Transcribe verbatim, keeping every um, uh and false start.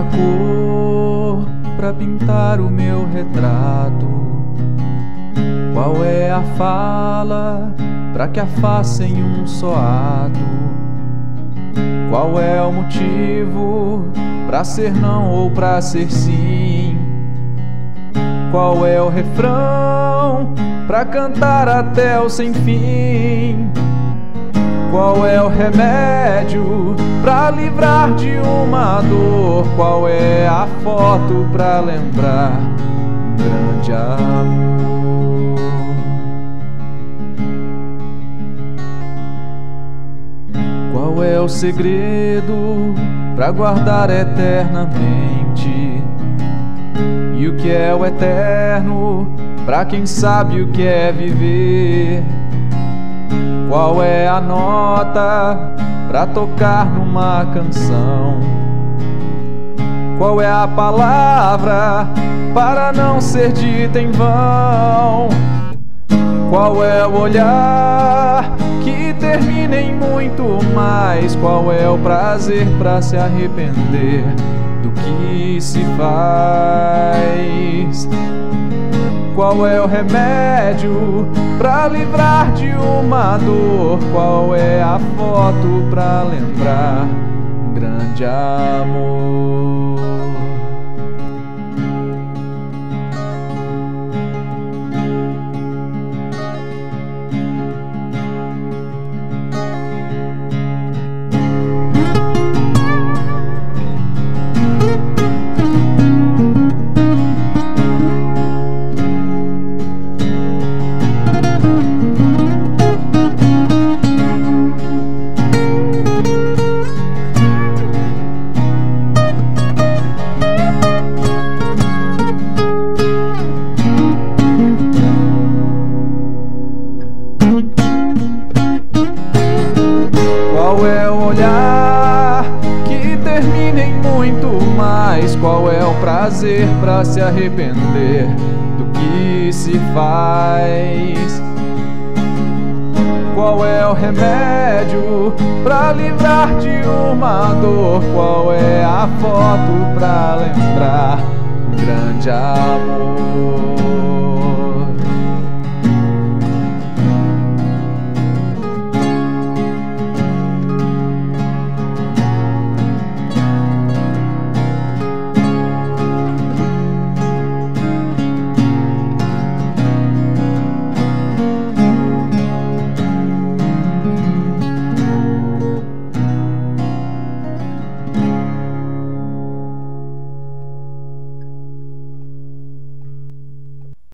cor pra pintar o meu retrato? Qual é a fala pra que a faça em um só ato? Qual é o motivo pra ser não ou pra ser sim? Qual é o refrão pra cantar até o sem fim? Qual é o remédio pra livrar de uma dor? Qual é a foto pra lembrar um grande amor? Qual é o segredo pra guardar eternamente? E o que é o eterno pra quem sabe o que é viver? Qual é a nota pra tocar numa canção? Qual é a palavra para não ser dita em vão? Qual é o olhar que termina em muito mais? Qual é o prazer pra se arrepender do que se faz? Qual é o remédio pra livrar de uma dor? Qual é a foto pra lembrar um grande amor? Qual é o olhar que termina em muito mais? Qual é o prazer pra se arrepender do que se faz? Qual é o remédio pra livrar de uma dor? Qual é a foto pra lembrar um grande amor?